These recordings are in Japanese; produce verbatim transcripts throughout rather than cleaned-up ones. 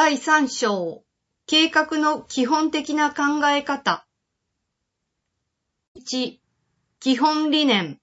だいさん章、計画の基本的な考え方。いち、基本理念。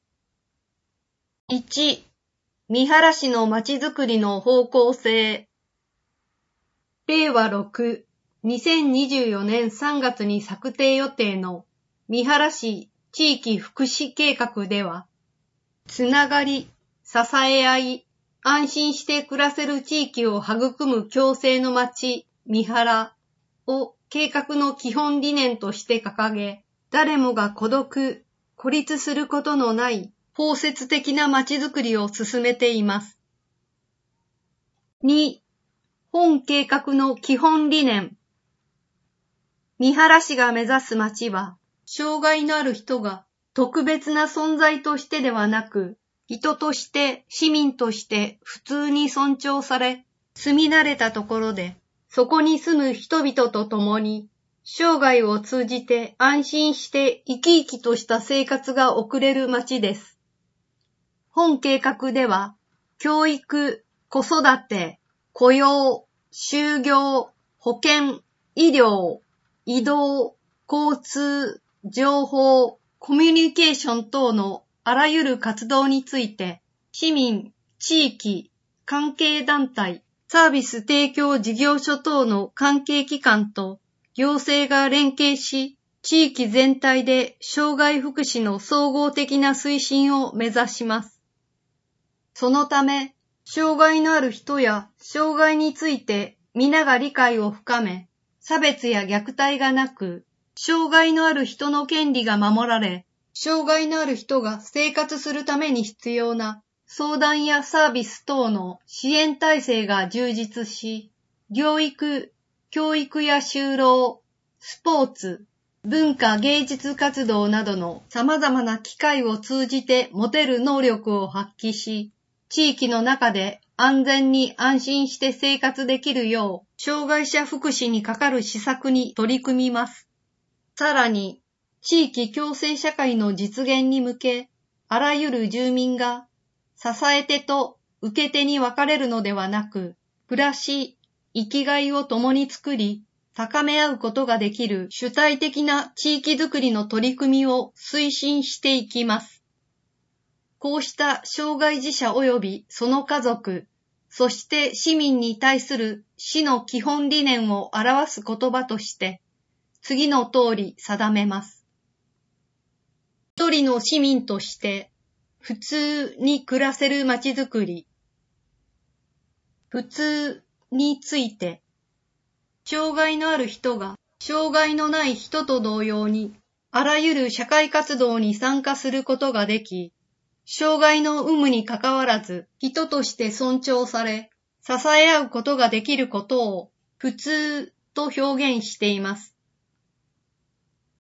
いち、三原市のまちづくりの方向性。れいわろく、にせんにじゅうよねんさんがつに策定予定の三原市地域福祉計画では、つながり、支え合い、安心して暮らせる地域を育む共生の町、三原を計画の基本理念として掲げ、誰もが孤独、孤立することのない包摂的な町づくりを進めています。に、本計画の基本理念。三原市が目指す町は、障害のある人が特別な存在としてではなく、人として市民として普通に尊重され、住み慣れたところで、そこに住む人々と共に、生涯を通じて安心して生き生きとした生活が送れる町です。本計画では、教育、子育て、雇用、就業、保健、医療、移動、交通、情報、コミュニケーション等のあらゆる活動について、市民、地域、関係団体、サービス提供事業所等の関係機関と行政が連携し、地域全体で障害福祉の総合的な推進を目指します。そのため、障害のある人や障害について皆が理解を深め、差別や虐待がなく、障害のある人の権利が守られ、障害のある人が生活するために必要な相談やサービス等の支援体制が充実し、療育、教育や就労、スポーツ、文化芸術活動などの様々な機会を通じて持てる能力を発揮し、地域の中で安全に安心して生活できるよう、障害者福祉にかかる施策に取り組みます。さらに、地域共生社会の実現に向け、あらゆる住民が支え手と受け手に分かれるのではなく、暮らし、生きがいを共に作り、高め合うことができる主体的な地域づくりの取り組みを推進していきます。こうした障害児者及びその家族、そして市民に対する市の基本理念を表す言葉として、次の通り定めます。一人の市民として普通に暮らせるまちづくり。普通について、障害のある人が障害のない人と同様にあらゆる社会活動に参加することができ、障害の有無にかかわらず人として尊重され、支え合うことができることを普通と表現しています。